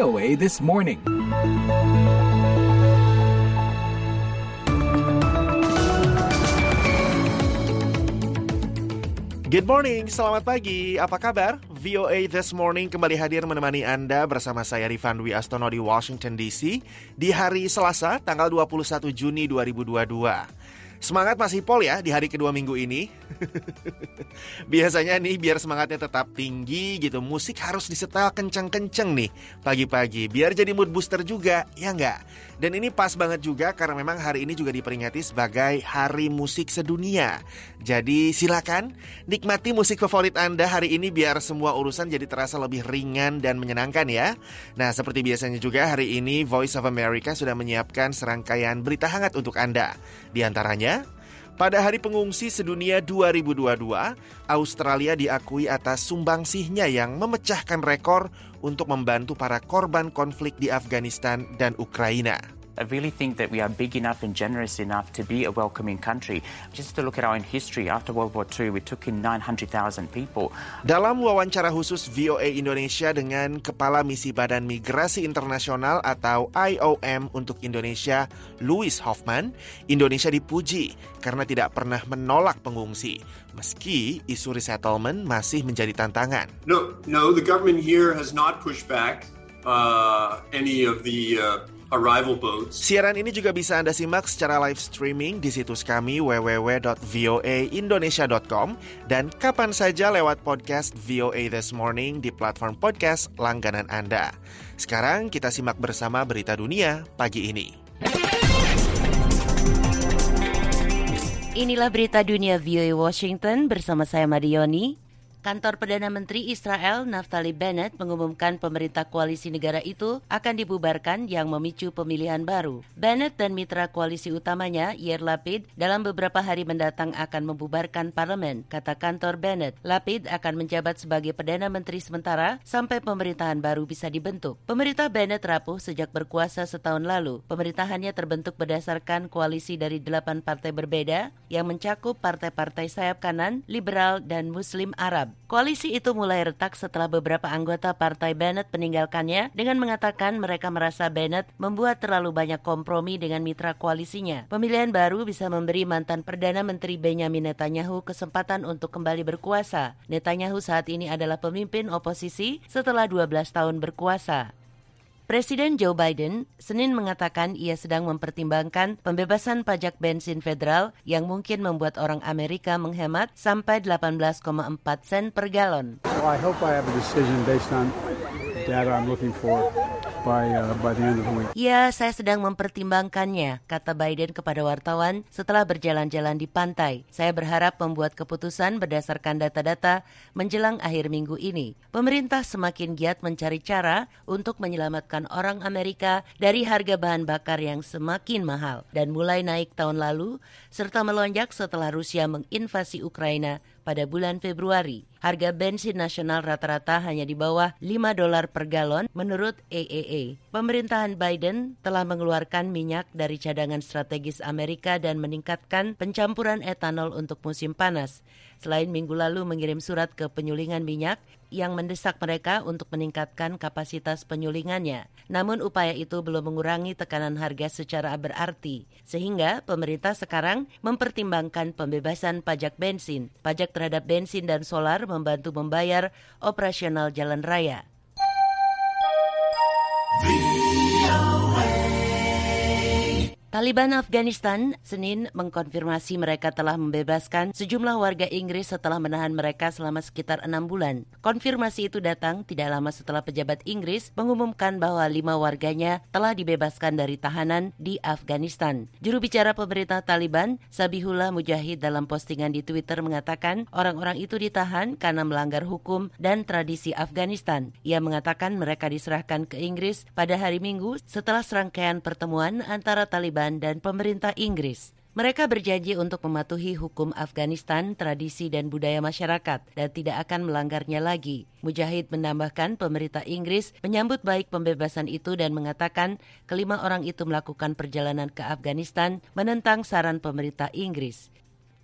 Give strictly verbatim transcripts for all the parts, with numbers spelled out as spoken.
O A This Morning. Good morning, selamat pagi, apa kabar? V O A This Morning kembali hadir menemani Anda bersama saya Rifan Dwi Astono di Washington D C di hari Selasa, tanggal dua puluh satu Juni dua ribu dua puluh dua. Semangat masih pol ya di hari kedua minggu ini. Biasanya nih biar semangatnya tetap tinggi gitu, musik harus disetel kenceng-kenceng nih pagi-pagi biar jadi mood booster juga, ya enggak? Dan ini pas banget juga karena memang hari ini juga diperingati sebagai Hari Musik Sedunia. Jadi silakan nikmati musik favorit Anda hari ini biar semua urusan jadi terasa lebih ringan dan menyenangkan ya. Nah, seperti biasanya juga hari ini Voice of America sudah menyiapkan serangkaian berita hangat untuk Anda. Di antaranya, pada Hari Pengungsi Sedunia dua ribu dua puluh dua, Australia diakui atas sumbangsihnya yang memecahkan rekor untuk membantu para korban konflik di Afghanistan dan Ukraina. I really think that we are big enough and generous enough to be a welcoming country. Just to look at our own history, after World War Two, we took in nine hundred thousand people. Dalam wawancara khusus V O A Indonesia dengan Kepala Misi Badan Migrasi Internasional atau I O M untuk Indonesia, Louis Hoffman, Indonesia dipuji karena tidak pernah menolak pengungsi, meski isu resettlement masih menjadi tantangan. No, no, the government here has not pushed back uh, any of the uh... arrival boats. Siaran ini juga bisa Anda simak secara live streaming di situs kami w w w dot v o a indonesia dot com dan kapan saja lewat podcast V O A This Morning di platform podcast langganan Anda. Sekarang kita simak bersama berita dunia pagi ini. Inilah berita dunia V O A Washington bersama saya Madioni. Kantor Perdana Menteri Israel Naftali Bennett mengumumkan pemerintah koalisi negara itu akan dibubarkan yang memicu pemilihan baru. Bennett dan mitra koalisi utamanya, Yair Lapid, dalam beberapa hari mendatang akan membubarkan parlemen, kata kantor Bennett. Lapid akan menjabat sebagai Perdana Menteri sementara sampai pemerintahan baru bisa dibentuk. Pemerintah Bennett rapuh sejak berkuasa setahun lalu. Pemerintahannya terbentuk berdasarkan koalisi dari delapan partai berbeda yang mencakup partai-partai sayap kanan, liberal, dan Muslim Arab. Koalisi itu mulai retak setelah beberapa anggota partai Bennett meninggalkannya dengan mengatakan mereka merasa Bennett membuat terlalu banyak kompromi dengan mitra koalisinya. Pemilihan baru bisa memberi mantan Perdana Menteri Benjamin Netanyahu kesempatan untuk kembali berkuasa. Netanyahu saat ini adalah pemimpin oposisi setelah dua belas tahun berkuasa. Presiden Joe Biden Senin mengatakan ia sedang mempertimbangkan pembebasan pajak bensin federal yang mungkin membuat orang Amerika menghemat sampai delapan belas koma empat sen per galon. So I hope I have a decision based on data I'm looking for by uh, by the end of the week. Ya, saya sedang mempertimbangkannya, kata Biden kepada wartawan setelah berjalan-jalan di pantai. Saya berharap membuat keputusan berdasarkan data-data menjelang akhir minggu ini. Pemerintah semakin giat mencari cara untuk menyelamatkan orang Amerika dari harga bahan bakar yang semakin mahal dan mulai naik tahun lalu serta melonjak setelah Rusia menginvasi Ukraina pada bulan Februari. Harga bensin nasional rata-rata hanya di bawah lima dolar per galon menurut A A A. Pemerintahan Biden telah mengeluarkan minyak dari cadangan strategis Amerika dan meningkatkan pencampuran etanol untuk musim panas. Selain minggu lalu mengirim surat ke penyulingan minyak yang mendesak mereka untuk meningkatkan kapasitas penyulingannya. Namun upaya itu belum mengurangi tekanan harga secara berarti. Sehingga pemerintah sekarang mempertimbangkan pembebasan pajak bensin. Pajak terhadap bensin dan solar membantu membayar operasional jalan raya. Taliban Afghanistan Senin mengkonfirmasi mereka telah membebaskan sejumlah warga Inggris setelah menahan mereka selama sekitar enam bulan. Konfirmasi itu datang tidak lama setelah pejabat Inggris mengumumkan bahwa lima warganya telah dibebaskan dari tahanan di Afghanistan. Juru bicara pemerintah Taliban, Zabihullah Mujahid, dalam postingan di Twitter mengatakan orang-orang itu ditahan karena melanggar hukum dan tradisi Afghanistan. Ia mengatakan mereka diserahkan ke Inggris pada hari Minggu setelah serangkaian pertemuan antara Taliban dan pemerintah Inggris. Mereka berjanji untuk mematuhi hukum Afghanistan, tradisi dan budaya masyarakat dan tidak akan melanggarnya lagi. Mujahid menambahkan pemerintah Inggris menyambut baik pembebasan itu dan mengatakan kelima orang itu melakukan perjalanan ke Afghanistan menentang saran pemerintah Inggris.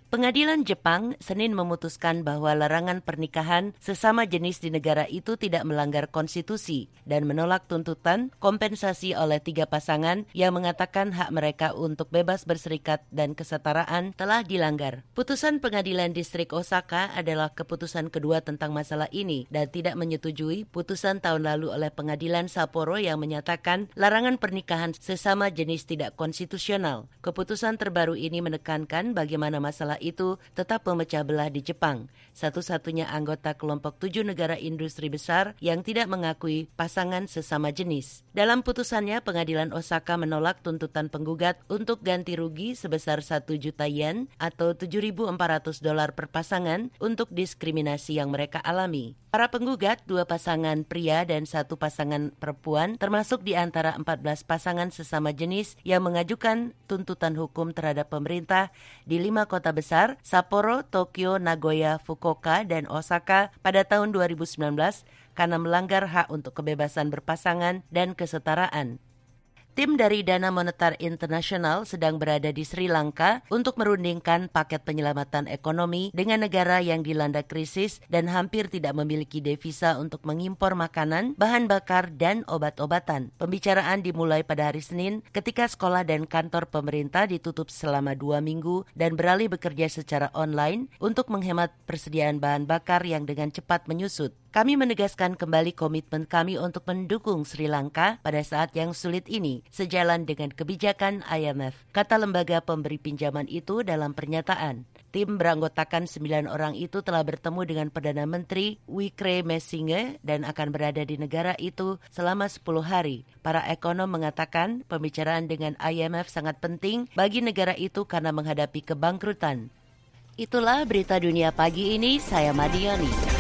Pengadilan Jepang Senin memutuskan bahwa larangan pernikahan sesama jenis di negara itu tidak melanggar konstitusi dan menolak tuntutan kompensasi oleh tiga pasangan yang mengatakan hak mereka untuk bebas berserikat dan kesetaraan telah dilanggar. Putusan Pengadilan Distrik Osaka adalah keputusan kedua tentang masalah ini dan tidak menyetujui putusan tahun lalu oleh Pengadilan Sapporo yang menyatakan larangan pernikahan sesama jenis tidak konstitusional. Keputusan terbaru ini menekankan bagaimana masalah itu tetap memecah belah di Jepang, satu-satunya anggota kelompok tujuh negara industri besar yang tidak mengakui pasangan sesama jenis. Dalam putusannya, Pengadilan Osaka menolak tuntutan penggugat untuk ganti rugi sebesar satu juta yen atau tujuh ribu empat ratus dolar per pasangan untuk diskriminasi yang mereka alami. Para penggugat, dua pasangan pria dan satu pasangan perempuan, termasuk di antara empat belas pasangan sesama jenis yang mengajukan tuntutan hukum terhadap pemerintah di lima kota besar, Sapporo, Tokyo, Nagoya, Fukuoka, dan Osaka pada tahun dua ribu sembilan belas karena melanggar hak untuk kebebasan berpasangan dan kesetaraan. Tim dari Dana Moneter Internasional sedang berada di Sri Lanka untuk merundingkan paket penyelamatan ekonomi dengan negara yang dilanda krisis dan hampir tidak memiliki devisa untuk mengimpor makanan, bahan bakar, dan obat-obatan. Pembicaraan dimulai pada hari Senin ketika sekolah dan kantor pemerintah ditutup selama dua minggu dan beralih bekerja secara online untuk menghemat persediaan bahan bakar yang dengan cepat menyusut. Kami menegaskan kembali komitmen kami untuk mendukung Sri Lanka pada saat yang sulit ini, sejalan dengan kebijakan I M F, kata lembaga pemberi pinjaman itu dalam pernyataan. Tim beranggotakan sembilan orang itu telah bertemu dengan Perdana Menteri Wickremesinghe dan akan berada di negara itu selama sepuluh hari. Para ekonom mengatakan pembicaraan dengan I M F sangat penting bagi negara itu karena menghadapi kebangkrutan. Itulah berita dunia pagi ini, saya Madioni.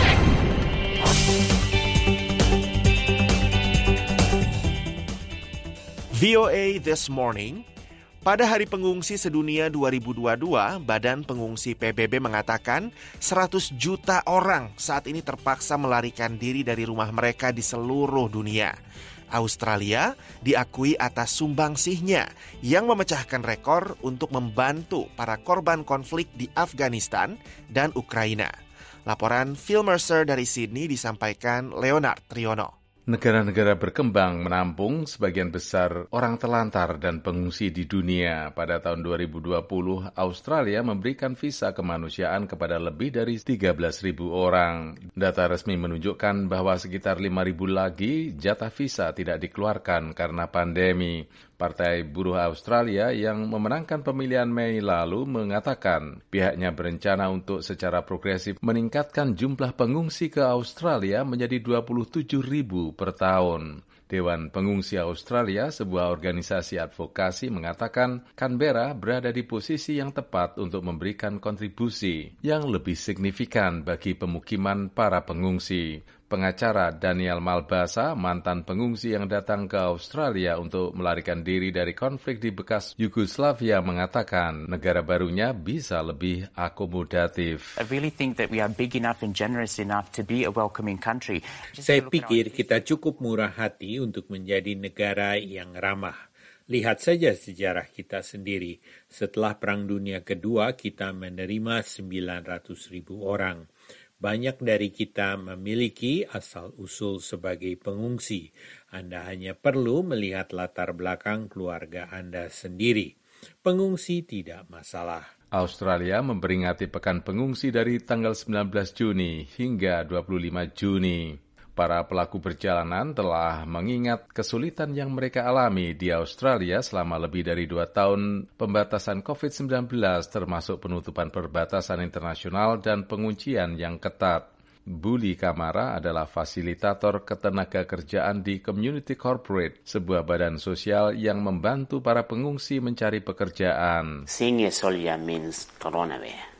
V O A This Morning. Pada Hari Pengungsi Sedunia dua ribu dua puluh dua, Badan Pengungsi P B B mengatakan seratus juta orang saat ini terpaksa melarikan diri dari rumah mereka di seluruh dunia. Australia diakui atas sumbangsihnya yang memecahkan rekor untuk membantu para korban konflik di Afghanistan dan Ukraina. Laporan Phil Mercer dari Sydney disampaikan Leonard Triono. Negara-negara berkembang menampung sebagian besar orang terlantar dan pengungsi di dunia. Pada tahun dua ribu dua puluh, Australia memberikan visa kemanusiaan kepada lebih dari tiga belas ribu orang. Data resmi menunjukkan bahwa sekitar lima ribu lagi jatah visa tidak dikeluarkan karena pandemi. Partai Buruh Australia yang memenangkan pemilihan Mei lalu mengatakan pihaknya berencana untuk secara progresif meningkatkan jumlah pengungsi ke Australia menjadi dua puluh tujuh ribu per tahun. Dewan Pengungsi Australia, sebuah organisasi advokasi, mengatakan Canberra berada di posisi yang tepat untuk memberikan kontribusi yang lebih signifikan bagi pemukiman para pengungsi. Pengacara Daniel Malbasa, mantan pengungsi yang datang ke Australia untuk melarikan diri dari konflik di bekas Yugoslavia, mengatakan negara barunya bisa lebih akomodatif. I really think that we are big enough and generous enough to be a welcoming country. Saya pikir kita cukup murah hati untuk menjadi negara yang ramah. Lihat saja sejarah kita sendiri. Setelah Perang Dunia Kedua, kita menerima sembilan ratus ribu orang. Banyak dari kita memiliki asal-usul sebagai pengungsi. Anda hanya perlu melihat latar belakang keluarga Anda sendiri. Pengungsi tidak masalah. Australia memperingati Pekan Pengungsi dari tanggal sembilan belas Juni hingga dua puluh lima Juni. Para pelaku perjalanan telah mengingat kesulitan yang mereka alami di Australia selama lebih dari dua tahun pembatasan covid sembilan belas, termasuk penutupan perbatasan internasional dan penguncian yang ketat. Buli Kamara adalah fasilitator ketenagakerjaan di Community Corporate, sebuah badan sosial yang membantu para pengungsi mencari pekerjaan. Seeing a soldier means coronavirus.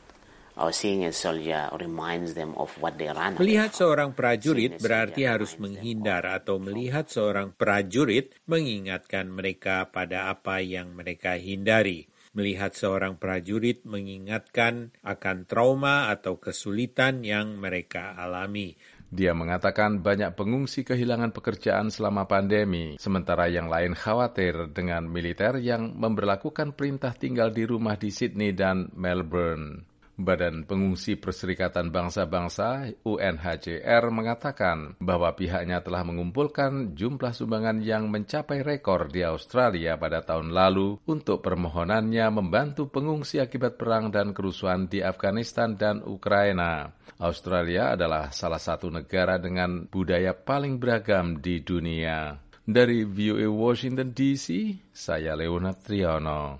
Melihat seorang prajurit berarti harus menghindar atau melihat seorang prajurit mengingatkan mereka pada apa yang mereka hindari. Melihat seorang prajurit mengingatkan akan trauma atau kesulitan yang mereka alami. Dia mengatakan banyak pengungsi kehilangan pekerjaan selama pandemi, sementara yang lain khawatir dengan militer yang memberlakukan perintah tinggal di rumah di Sydney dan Melbourne. Badan Pengungsi Perserikatan Bangsa-Bangsa U N H C R mengatakan bahwa pihaknya telah mengumpulkan jumlah sumbangan yang mencapai rekor di Australia pada tahun lalu untuk permohonannya membantu pengungsi akibat perang dan kerusuhan di Afghanistan dan Ukraina. Australia adalah salah satu negara dengan budaya paling beragam di dunia. Dari V O A Washington D C, saya Leonard Triono.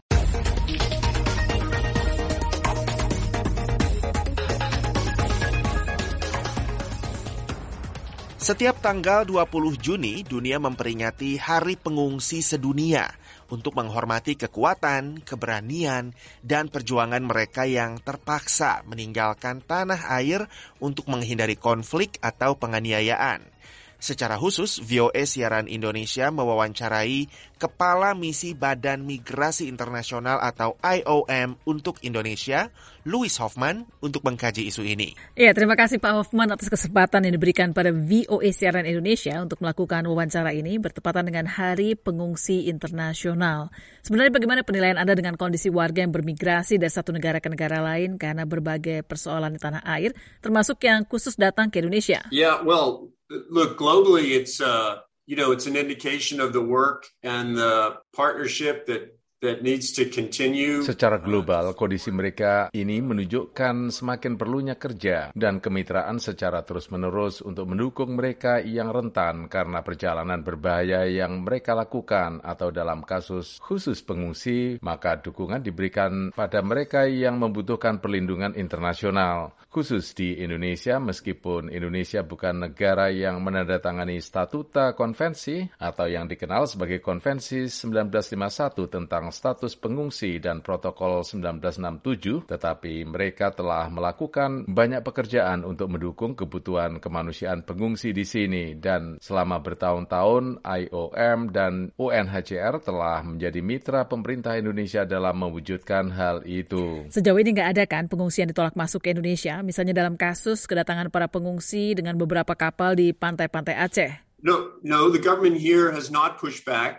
Setiap tanggal dua puluh Juni, dunia memperingati Hari Pengungsi Sedunia untuk menghormati kekuatan, keberanian, dan perjuangan mereka yang terpaksa meninggalkan tanah air untuk menghindari konflik atau penganiayaan. Secara khusus, V O A Siaran Indonesia mewawancarai Kepala Misi Badan Migrasi Internasional atau I O M untuk Indonesia, Louis Hoffman, untuk mengkaji isu ini. Ya, terima kasih Pak Hoffman atas kesempatan yang diberikan pada V O A Siaran Indonesia untuk melakukan wawancara ini bertepatan dengan Hari Pengungsi Internasional. Sebenarnya bagaimana penilaian Anda dengan kondisi warga yang bermigrasi dari satu negara ke negara lain karena berbagai persoalan di tanah air, termasuk yang khusus datang ke Indonesia? Yeah, well, look, globally, it's uh, you know, it's an indication of the work and the partnership that that needs to continue. Secara global, kondisi mereka ini menunjukkan semakin perlunya kerja dan kemitraan secara terus-menerus untuk mendukung mereka yang rentan karena perjalanan berbahaya yang mereka lakukan, atau dalam kasus khusus pengungsi, maka dukungan diberikan pada mereka yang membutuhkan perlindungan internasional. Khusus di Indonesia, meskipun Indonesia bukan negara yang menandatangani Statuta Konvensi atau yang dikenal sebagai Konvensi sembilan belas lima puluh satu tentang status pengungsi dan Protokol sembilan belas enam puluh tujuh, tetapi mereka telah melakukan banyak pekerjaan untuk mendukung kebutuhan kemanusiaan pengungsi di sini, dan selama bertahun-tahun I O M dan U N H C R telah menjadi mitra pemerintah Indonesia dalam mewujudkan hal itu. Sejauh ini nggak ada kan pengungsi yang ditolak masuk ke Indonesia, misalnya dalam kasus kedatangan para pengungsi dengan beberapa kapal di pantai-pantai Aceh? No, no, the government here has not pushed back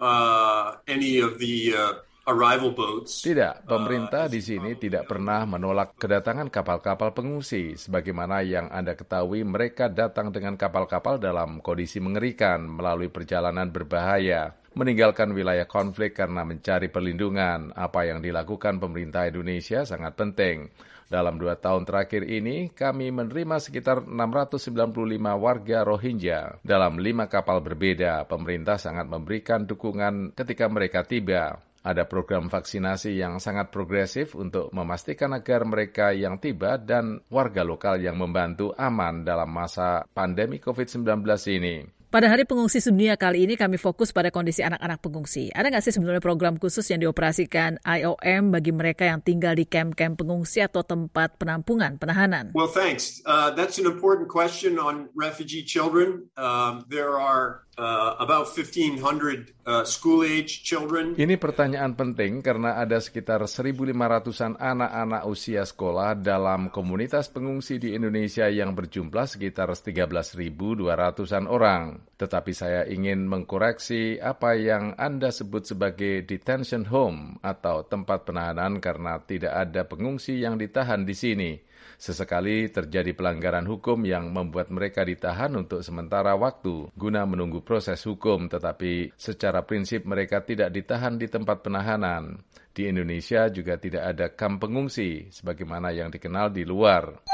uh, any of the uh, arrival boats. Tidak, pemerintah di sini tidak pernah menolak kedatangan kapal-kapal pengungsi. Sebagaimana yang Anda ketahui, mereka datang dengan kapal-kapal dalam kondisi mengerikan melalui perjalanan berbahaya, meninggalkan wilayah konflik karena mencari perlindungan. Apa yang dilakukan pemerintah Indonesia sangat penting. Dalam dua tahun terakhir ini, kami menerima sekitar enam ratus sembilan puluh lima warga Rohingya. Dalam lima kapal berbeda, pemerintah sangat memberikan dukungan ketika mereka tiba. Ada program vaksinasi yang sangat progresif untuk memastikan agar mereka yang tiba dan warga lokal yang membantu aman dalam masa pandemi covid sembilan belas ini. Pada Hari Pengungsi Sedunia kali ini kami fokus pada kondisi anak-anak pengungsi. Ada nggak sih sebenarnya program khusus yang dioperasikan I O M bagi mereka yang tinggal di kamp-kamp pengungsi atau tempat penampungan, penahanan? Well, thanks. Uh, that's an important question on refugee children. Um, there are uh, about fifteen hundred uh, school-age children. Ini pertanyaan penting karena ada sekitar seribu lima ratusan anak-anak usia sekolah dalam komunitas pengungsi di Indonesia yang berjumlah sekitar tiga belas ribu dua ratusan orang. Tetapi saya ingin mengkoreksi apa yang Anda sebut sebagai detention home atau tempat penahanan karena tidak ada pengungsi yang ditahan di sini. Sesekali terjadi pelanggaran hukum yang membuat mereka ditahan untuk sementara waktu guna menunggu proses hukum, tetapi secara prinsip mereka tidak ditahan di tempat penahanan. Di Indonesia juga tidak ada kamp pengungsi sebagaimana yang dikenal di luar.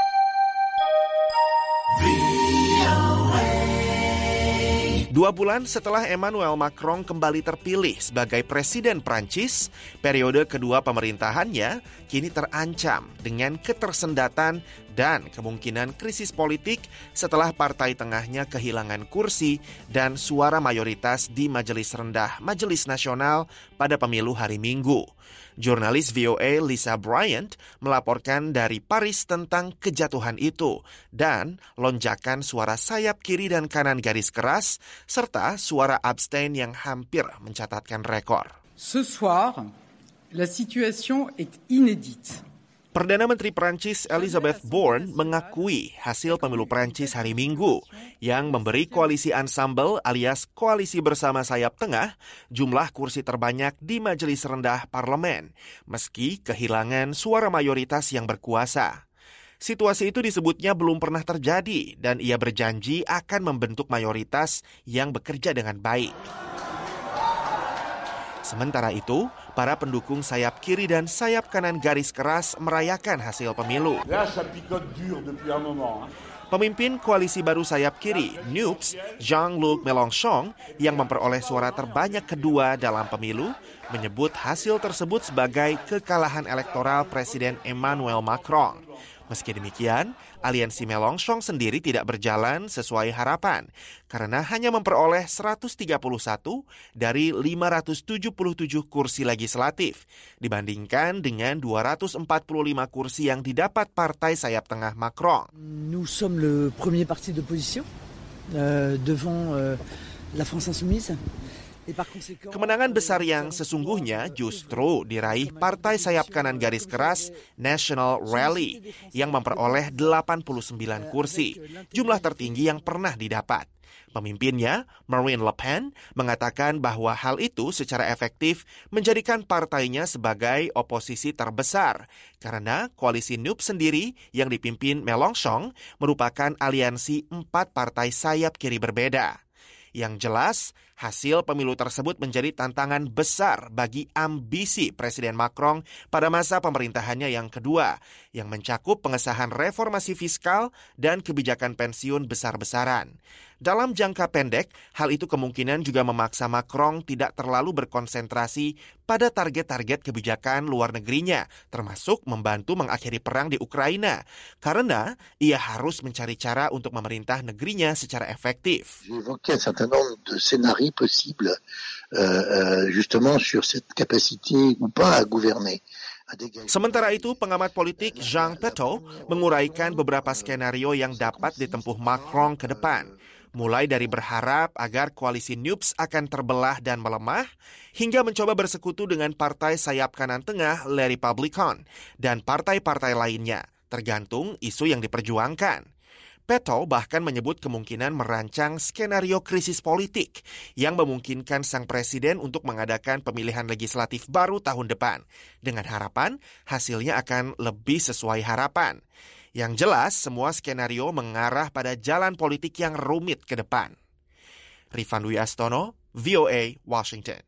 Dua bulan setelah Emmanuel Macron kembali terpilih sebagai Presiden Prancis, periode kedua pemerintahannya kini terancam dengan ketersendatan dan kemungkinan krisis politik setelah partai tengahnya kehilangan kursi dan suara mayoritas di Majelis Rendah Majelis Nasional pada pemilu hari Minggu. Jurnalis V O A Lisa Bryant melaporkan dari Paris tentang kejatuhan itu dan lonjakan suara sayap kiri dan kanan garis keras serta suara abstain yang hampir mencatatkan rekor. Ce soir, la situation est inédite. Perdana Menteri Prancis Elisabeth Borne mengakui hasil pemilu Prancis hari Minggu yang memberi koalisi Ensemble alias koalisi bersama sayap tengah jumlah kursi terbanyak di majelis rendah parlemen, meski kehilangan suara mayoritas yang berkuasa. Situasi itu disebutnya belum pernah terjadi dan ia berjanji akan membentuk mayoritas yang bekerja dengan baik. Sementara itu, para pendukung sayap kiri dan sayap kanan garis keras merayakan hasil pemilu. Pemimpin koalisi baru sayap kiri, N U P S, Jean-Luc Mélenchon, yang memperoleh suara terbanyak kedua dalam pemilu, menyebut hasil tersebut sebagai kekalahan elektoral Presiden Emmanuel Macron. Meski demikian, aliansi Mélenchon sendiri tidak berjalan sesuai harapan karena hanya memperoleh seratus tiga puluh satu dari lima ratus tujuh puluh tujuh kursi legislatif dibandingkan dengan dua ratus empat puluh lima kursi yang didapat partai sayap tengah Macron. Nous sommes le premier parti d'opposition euh, devant euh, la France insoumise. Kemenangan besar yang sesungguhnya justru diraih partai sayap kanan garis keras National Rally yang memperoleh delapan puluh sembilan kursi, jumlah tertinggi yang pernah didapat. Pemimpinnya, Marine Le Pen, mengatakan bahwa hal itu secara efektif menjadikan partainya sebagai oposisi terbesar karena koalisi N U P sendiri yang dipimpin Mélenchon merupakan aliansi empat partai sayap kiri berbeda. Yang jelas, hasil pemilu tersebut menjadi tantangan besar bagi ambisi Presiden Macron pada masa pemerintahannya yang kedua, yang mencakup pengesahan reformasi fiskal dan kebijakan pensiun besar-besaran. Dalam jangka pendek, hal itu kemungkinan juga memaksa Macron tidak terlalu berkonsentrasi pada target-target kebijakan luar negerinya, termasuk membantu mengakhiri perang di Ukraina, karena ia harus mencari cara untuk memerintah negerinya secara efektif. J'évoquais un certain nombre de scénarios possibles, euh, justement sur cette capacité ou pas à gouverner. Sementara itu, pengamat politik Jean Petot menguraikan beberapa skenario yang dapat ditempuh Macron ke depan. Mulai dari berharap agar koalisi N U P S akan terbelah dan melemah, hingga mencoba bersekutu dengan partai sayap kanan tengah Les Républicains dan partai-partai lainnya, tergantung isu yang diperjuangkan. Petot bahkan menyebut kemungkinan merancang skenario krisis politik yang memungkinkan sang presiden untuk mengadakan pemilihan legislatif baru tahun depan, dengan harapan hasilnya akan lebih sesuai harapan. Yang jelas, semua skenario mengarah pada jalan politik yang rumit ke depan. Rifan Dwi Astono, V O A, Washington.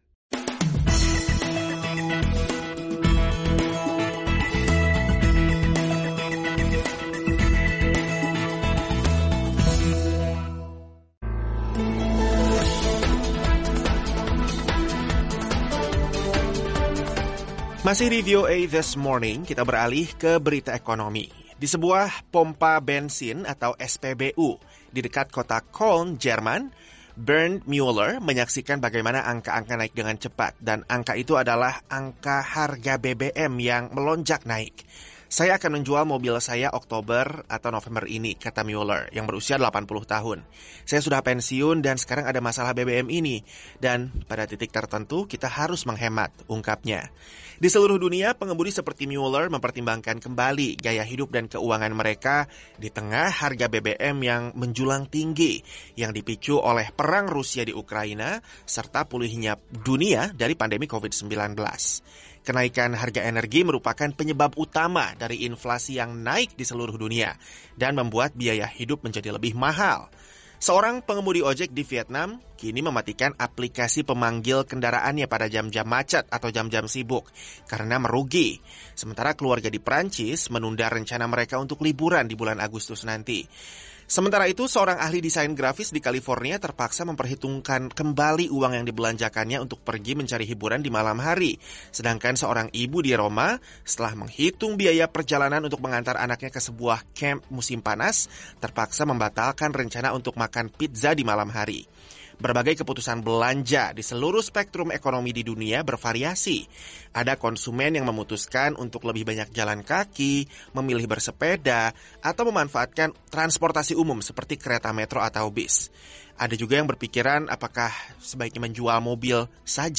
Masih di V O A This Morning, kita beralih ke berita ekonomi. Di sebuah pompa bensin atau S P B U di dekat kota Köln, Jerman, Bernd Müller menyaksikan bagaimana angka-angka naik dengan cepat, dan angka itu adalah angka harga B B M yang melonjak naik. Saya akan menjual mobil saya Oktober atau November ini, kata Müller, yang berusia delapan puluh tahun. Saya sudah pensiun dan sekarang ada masalah B B M ini. Dan pada titik tertentu kita harus menghemat, ungkapnya. Di seluruh dunia, pengemudi seperti Müller mempertimbangkan kembali gaya hidup dan keuangan mereka di tengah harga B B M yang menjulang tinggi, yang dipicu oleh perang Rusia di Ukraina, serta pulihnya dunia dari pandemi covid sembilan belas. Kenaikan harga energi merupakan penyebab utama dari inflasi yang naik di seluruh dunia dan membuat biaya hidup menjadi lebih mahal. Seorang pengemudi ojek di Vietnam kini mematikan aplikasi pemanggil kendaraannya pada jam-jam macet atau jam-jam sibuk karena merugi. Sementara keluarga di Prancis menunda rencana mereka untuk liburan di bulan Agustus nanti. Sementara itu, seorang ahli desain grafis di California terpaksa memperhitungkan kembali uang yang dibelanjakannya untuk pergi mencari hiburan di malam hari. Sedangkan seorang ibu di Roma, setelah menghitung biaya perjalanan untuk mengantar anaknya ke sebuah camp musim panas, terpaksa membatalkan rencana untuk makan pizza di malam hari. Berbagai keputusan belanja di seluruh spektrum ekonomi di dunia bervariasi. Ada konsumen yang memutuskan untuk lebih banyak jalan kaki, memilih bersepeda, atau memanfaatkan transportasi umum seperti kereta metro atau bis. Ada juga yang berpikiran apakah sebaiknya menjual mobil saja.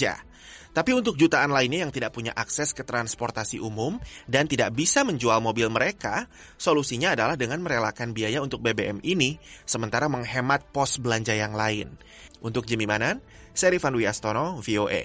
Tapi untuk jutaan lainnya yang tidak punya akses ke transportasi umum dan tidak bisa menjual mobil mereka, solusinya adalah dengan merelakan biaya untuk B B M ini, sementara menghemat pos belanja yang lain. Untuk Jimmy Manan, saya Rifan Wiastono, V O A.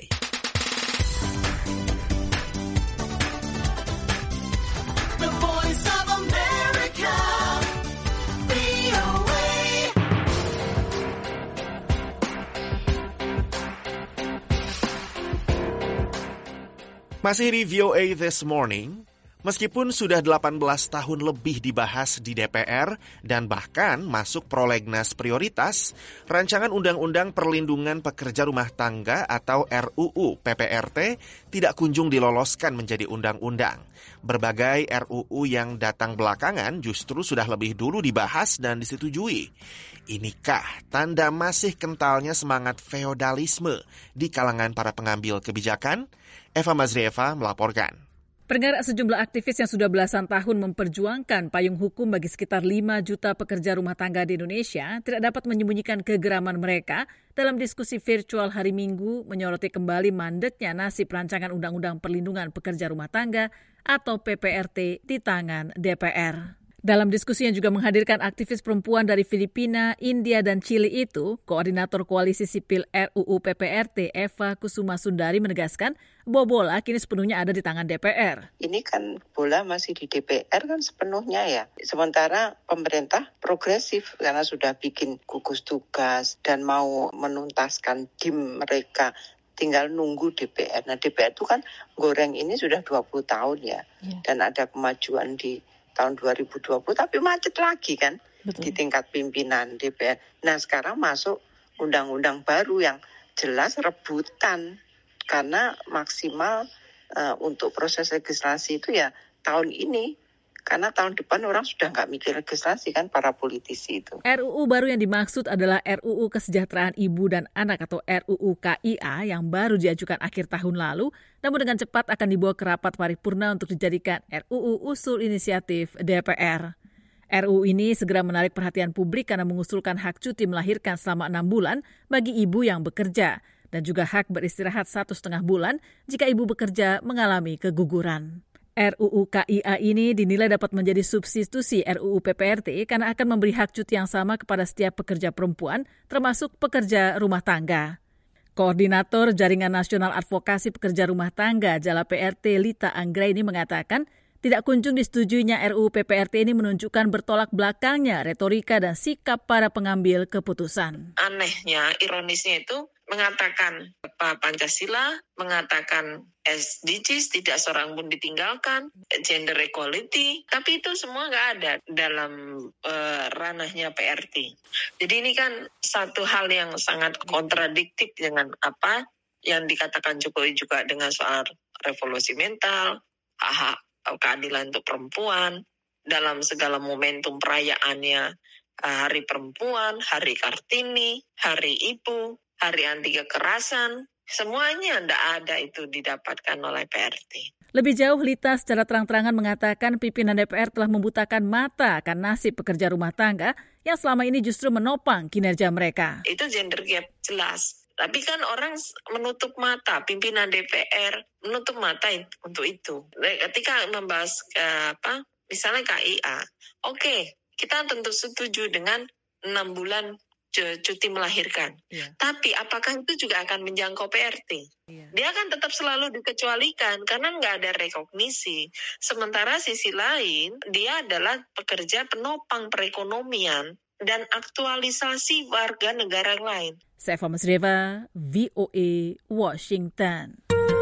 Masih di V O A This Morning, meskipun sudah delapan belas tahun lebih dibahas di D P R dan bahkan masuk prolegnas prioritas, rancangan Undang-Undang Perlindungan Pekerja Rumah Tangga atau R U U P P R T tidak kunjung diloloskan menjadi undang-undang. Berbagai R U U yang datang belakangan justru sudah lebih dulu dibahas dan disetujui. Inikah tanda masih kentalnya semangat feodalisme di kalangan para pengambil kebijakan? Eva Mazrieva melaporkan. Pendengar, sejumlah aktivis yang sudah belasan tahun memperjuangkan payung hukum bagi sekitar lima juta pekerja rumah tangga di Indonesia tidak dapat menyembunyikan kegeraman mereka dalam diskusi virtual hari Minggu menyoroti kembali mandeknya nasib rancangan Undang-Undang Perlindungan Pekerja Rumah Tangga atau P P R T di tangan D P R. Dalam diskusi yang juga menghadirkan aktivis perempuan dari Filipina, India, dan Chili itu, Koordinator Koalisi Sipil R U U P P R T Eva Kusuma Sundari menegaskan bahwa bola kini sepenuhnya ada di tangan D P R. Ini kan bola masih di D P R kan sepenuhnya ya. Sementara pemerintah progresif karena sudah bikin gugus tugas dan mau menuntaskan D I M mereka. Tinggal nunggu D P R. Nah D P R itu kan goreng ini sudah dua puluh tahun ya. ya. Dan ada kemajuan di tahun dua ribu dua puluh, tapi macet lagi kan. Betul. Di tingkat pimpinan D P R. Nah sekarang masuk undang-undang baru yang jelas rebutan. Karena maksimal uh, untuk proses legislasi itu ya tahun ini. Karena tahun depan orang sudah nggak mikir legislasi kan para politisi itu. R U U baru yang dimaksud adalah R U U Kesejahteraan Ibu dan Anak atau R U U K I A yang baru diajukan akhir tahun lalu, namun dengan cepat akan dibawa ke rapat paripurna untuk dijadikan R U U usul inisiatif D P R. R U U ini segera menarik perhatian publik karena mengusulkan hak cuti melahirkan selama enam bulan bagi ibu yang bekerja dan juga hak beristirahat satu setengah bulan jika ibu bekerja mengalami keguguran. R U U K I A ini dinilai dapat menjadi substitusi R U U P P R T karena akan memberi hak cuti yang sama kepada setiap pekerja perempuan, termasuk pekerja rumah tangga. Koordinator Jaringan Nasional Advokasi Pekerja Rumah Tangga Jala P R T Lita Anggraini mengatakan, tidak kunjung disetujuinya R U U P P R T ini menunjukkan bertolak belakangnya retorika dan sikap para pengambil keputusan. Anehnya, ironisnya itu mengatakan Pancasila, mengatakan S D Gs, tidak seorang pun ditinggalkan, gender equality, tapi itu semua nggak ada dalam uh, ranahnya P R T. Jadi ini kan satu hal yang sangat kontradiktif dengan apa yang dikatakan Jokowi juga dengan soal revolusi mental, hak keadilan untuk perempuan, dalam segala momentum perayaannya, Hari Perempuan, Hari Kartini, Hari Ibu, Hari Anti Kekerasan, semuanya tidak ada itu didapatkan oleh P R T. Lebih jauh, Lita secara terang-terangan mengatakan pimpinan D P R telah membutakan mata akan nasib pekerja rumah tangga yang selama ini justru menopang kinerja mereka. Itu gender gap jelas. Tapi kan orang menutup mata, pimpinan D P R menutup mata untuk itu. Ketika membahas uh, apa, misalnya K I A, oke, okay, kita tentu setuju dengan enam bulan cuti melahirkan. Yeah. Tapi apakah itu juga akan menjangkau P R T? Yeah. Dia akan tetap selalu dikecualikan karena nggak ada rekognisi. Sementara sisi lain, dia adalah pekerja penopang perekonomian dan aktualisasi warga negara lain. Saya Eva Mazrieva, V O A, Washington.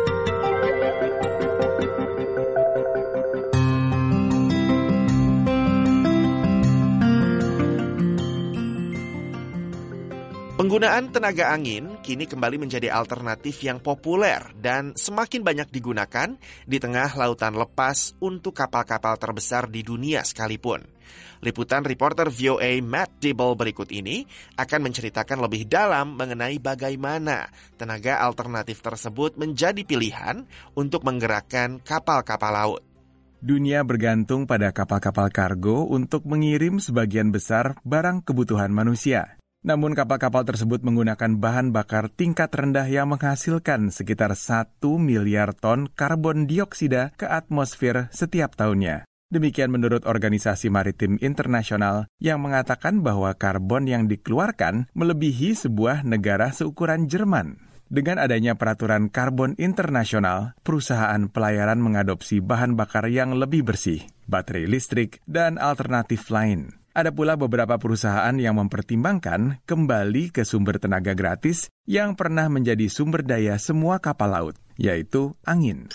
Penggunaan tenaga angin kini kembali menjadi alternatif yang populer dan semakin banyak digunakan di tengah lautan lepas untuk kapal-kapal terbesar di dunia sekalipun. Liputan reporter V O A Matt Dibble berikut ini akan menceritakan lebih dalam mengenai bagaimana tenaga alternatif tersebut menjadi pilihan untuk menggerakkan kapal-kapal laut. Dunia bergantung pada kapal-kapal kargo untuk mengirim sebagian besar barang kebutuhan manusia. Namun kapal-kapal tersebut menggunakan bahan bakar tingkat rendah yang menghasilkan sekitar satu miliar ton karbon dioksida ke atmosfer setiap tahunnya. Demikian menurut Organisasi Maritim Internasional yang mengatakan bahwa karbon yang dikeluarkan melebihi sebuah negara seukuran Jerman. Dengan adanya peraturan karbon internasional, perusahaan pelayaran mengadopsi bahan bakar yang lebih bersih, baterai listrik, dan alternatif lain. Ada pula beberapa perusahaan yang mempertimbangkan kembali ke sumber tenaga gratis yang pernah menjadi sumber daya semua kapal laut, yaitu angin.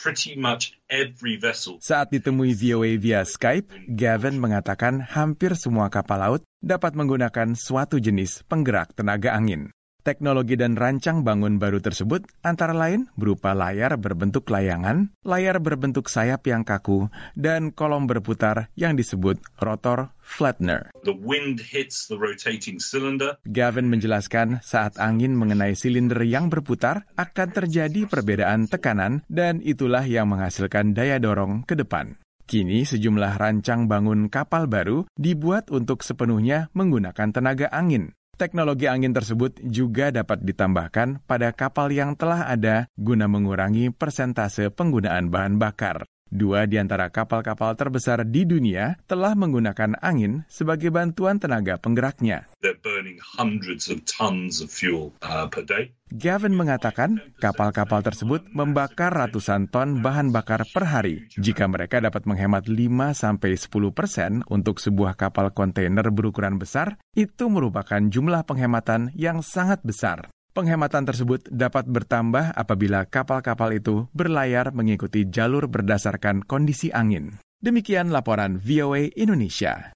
Saat ditemui V O A via Skype, Gavin mengatakan hampir semua kapal laut dapat menggunakan suatu jenis penggerak tenaga angin. Teknologi dan rancang bangun baru tersebut antara lain berupa layar berbentuk layangan, layar berbentuk sayap yang kaku, dan kolom berputar yang disebut rotor flattener. The wind hits the rotating cylinder. Gavin menjelaskan saat angin mengenai silinder yang berputar akan terjadi perbedaan tekanan dan itulah yang menghasilkan daya dorong ke depan. Kini sejumlah rancang bangun kapal baru dibuat untuk sepenuhnya menggunakan tenaga angin. Teknologi angin tersebut juga dapat ditambahkan pada kapal yang telah ada guna mengurangi persentase penggunaan bahan bakar. Dua di antara kapal-kapal terbesar di dunia telah menggunakan angin sebagai bantuan tenaga penggeraknya. They're burning hundreds of tons of fuel uh, per day. Gavin mengatakan kapal-kapal tersebut membakar ratusan ton bahan bakar per hari. Jika mereka dapat menghemat lima sampai sepuluh persen untuk sebuah kapal kontainer berukuran besar, itu merupakan jumlah penghematan yang sangat besar. Penghematan tersebut dapat bertambah apabila kapal-kapal itu berlayar mengikuti jalur berdasarkan kondisi angin. Demikian laporan V O A Indonesia.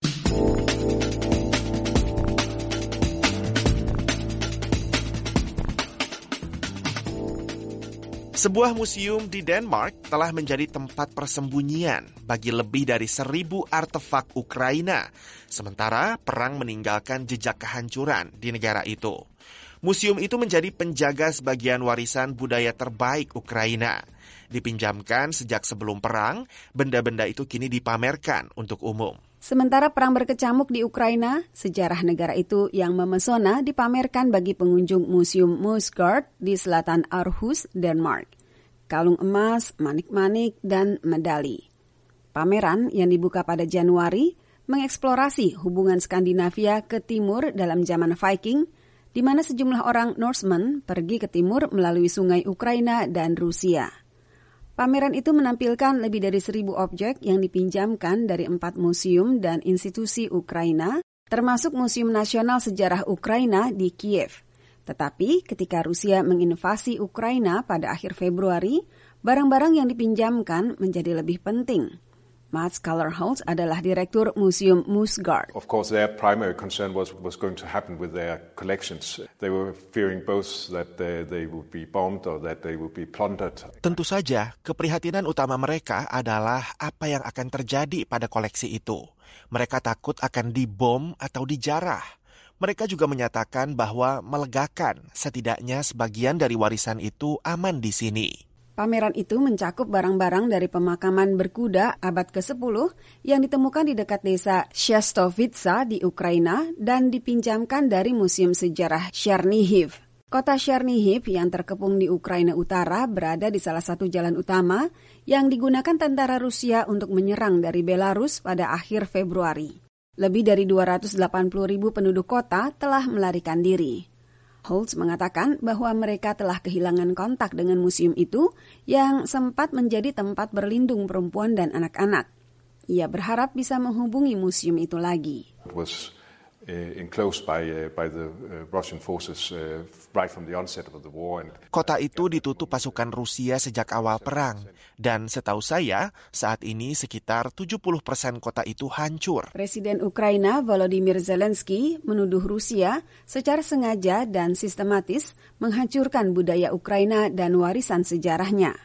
Sebuah museum di Denmark telah menjadi tempat persembunyian bagi lebih dari seribu artefak Ukraina, sementara perang meninggalkan jejak kehancuran di negara itu. Museum itu menjadi penjaga sebagian warisan budaya terbaik Ukraina. Dipinjamkan sejak sebelum perang, benda-benda itu kini dipamerkan untuk umum. Sementara perang berkecamuk di Ukraina, sejarah negara itu yang memesona dipamerkan bagi pengunjung Museum Musgard di selatan Aarhus, Denmark. Kalung emas, manik-manik, dan medali. Pameran yang dibuka pada Januari mengeksplorasi hubungan Skandinavia ke timur dalam zaman Viking, di mana sejumlah orang Norsemen pergi ke timur melalui sungai Ukraina dan Rusia. Pameran itu menampilkan lebih dari seribu objek yang dipinjamkan dari empat museum dan institusi Ukraina, termasuk Museum Nasional Sejarah Ukraina di Kiev. Tetapi ketika Rusia menginvasi Ukraina pada akhir Februari, barang-barang yang dipinjamkan menjadi lebih penting. Mats Kallerholz adalah direktur Museum Musgard. Of course, their primary concern was was going to happen with their collections. They were fearing both that they, they would be bombed or that they would be plundered. Tentu saja, keprihatinan utama mereka adalah apa yang akan terjadi pada koleksi itu. Mereka takut akan dibom atau dijarah. Mereka juga menyatakan bahwa melegakan setidaknya sebagian dari warisan itu aman di sini. Pameran itu mencakup barang-barang dari pemakaman berkuda abad kesepuluh yang ditemukan di dekat desa Shestovitsa di Ukraina dan dipinjamkan dari Museum Sejarah Chernihiv. Kota Chernihiv yang terkepung di Ukraina Utara berada di salah satu jalan utama yang digunakan tentara Rusia untuk menyerang dari Belarus pada akhir Februari. Lebih dari dua ratus delapan puluh ribu penduduk kota telah melarikan diri. Holtz mengatakan bahwa mereka telah kehilangan kontak dengan museum itu yang sempat menjadi tempat berlindung perempuan dan anak-anak. Ia berharap bisa menghubungi museum itu lagi. It was uh, enclosed by uh, by the uh, Russian forces uh, right from the onset of the war. And Kota itu ditutup pasukan Rusia sejak awal perang. Dan setahu saya, saat ini sekitar tujuh puluh persen kota itu hancur. Presiden Ukraina Volodymyr Zelensky menuduh Rusia secara sengaja dan sistematis menghancurkan budaya Ukraina dan warisan sejarahnya.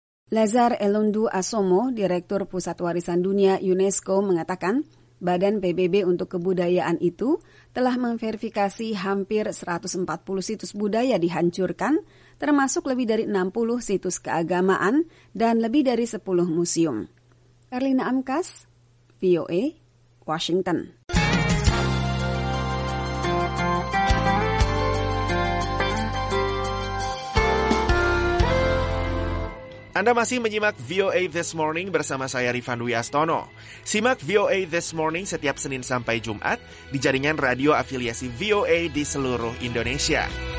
Lazar Elondu Asomo, Direktur Pusat Warisan Dunia UNESCO, mengatakan Badan P B B untuk Kebudayaan itu telah memverifikasi hampir seratus empat puluh situs budaya dihancurkan, termasuk lebih dari enam puluh situs keagamaan dan lebih dari sepuluh museum. Erlina Amkas, V O A, Washington. Anda masih menyimak V O A This Morning bersama saya Rifan Dwi Astono. Simak V O A This Morning setiap Senin sampai Jumat di jaringan radio afiliasi V O A di seluruh Indonesia.